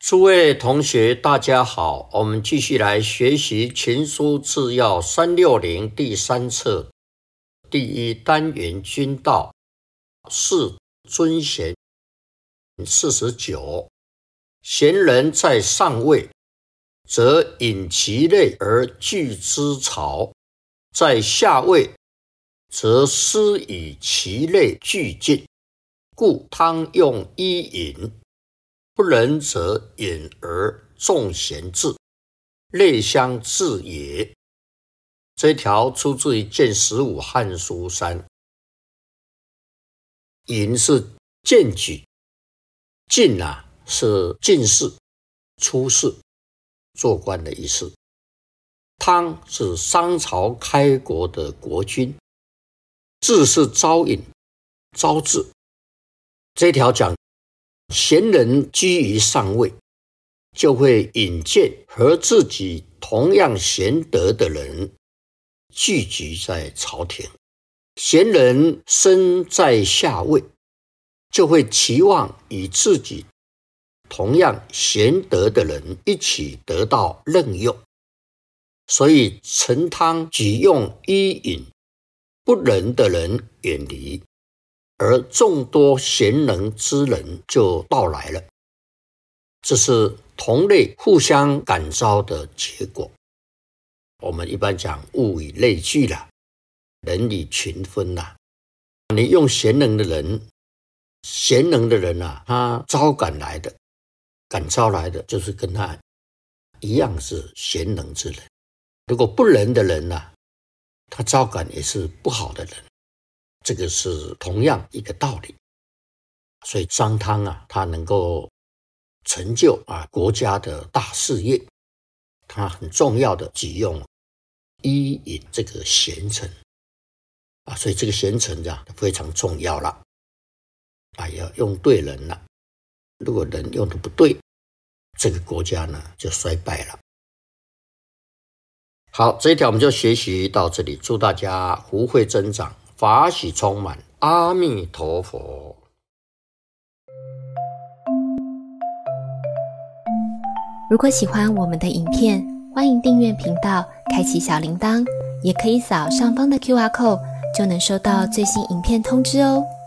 诸位同学大家好，我们继续来学习群书治要360第3册第1单元君道是尊贤。49贤人在上位，则引其类而聚之曹；在下位，则施以其类俱进。故汤用一饮，不仁则隐而重贤治，类相治也。这条出自于卷15汉书3。引是荐举，进是进士、出仕、做官的意思。汤是商朝开国的国君，治是招引、招致。这条讲贤人居于上位，就会引荐和自己同样贤德的人聚集在朝廷。贤人身在下位，就会期望与自己同样贤德的人一起得到任用。所以陈汤举用伊尹，不仁的人远离，而众多贤能之人就到来了。这是同类互相感召的结果。我们一般讲物以类聚啦，人以群分啦。你用贤能的人，他招感来的，感召来的就是跟他一样是贤能之人。如果不仁的人他招感也是不好的人，这个是同样一个道理。所以商汤他能够成就国家的大事业，他很重要的举用伊尹这个贤臣所以这个贤臣非常重要了要用对人了。如果人用的不对，这个国家就衰败了。好，这一条我们就学习到这里，祝大家福慧增长，法喜充满，阿弥陀佛。 如果喜欢我们的影片，欢迎订阅频道，开启小铃铛，也可以扫上方的 QR code， 就能收到最新影片通知哦。